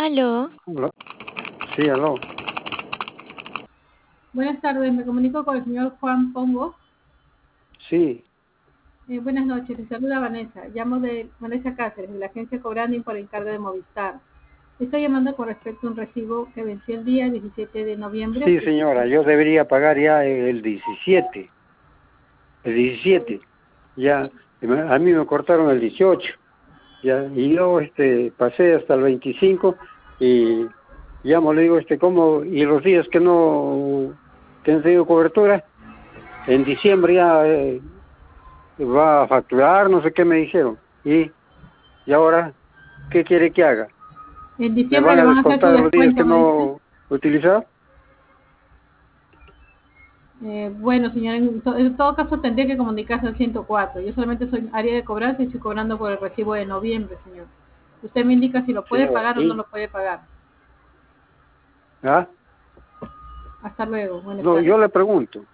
Aló, Aló. Sí, aló. Buenas tardes, me comunico con el señor Juan Pongo. Sí, Buenas noches, les saluda Vanessa. Llamo de Vanessa Cáceres, de la agencia Cobranding por encargo de Movistar. Estoy llamando con respecto a un recibo que venció el día 17 de noviembre. sí, señora, yo debería pagar ya el 17. El 17. Ya, a mí me cortaron el 18. Ya, y yo pasé hasta el 25 y llamo, le digo, ¿cómo? Y los días que no tengo cobertura, en diciembre ya va a facturar, no sé qué me dijeron. Y ahora, ¿qué quiere que haga? En ¿Me diciembre van le a van a hacer su descontar los días descuento, que me dice. no utilizar? Bueno, señor, en todo caso tendría que comunicarse al 104. Yo solamente soy área de cobranza y estoy cobrando por el recibo de noviembre, señor. Usted me indica si lo puede Señora, pagar o no lo puede pagar. ¿Ah? Hasta luego, buenas No, tardes. yo le pregunto.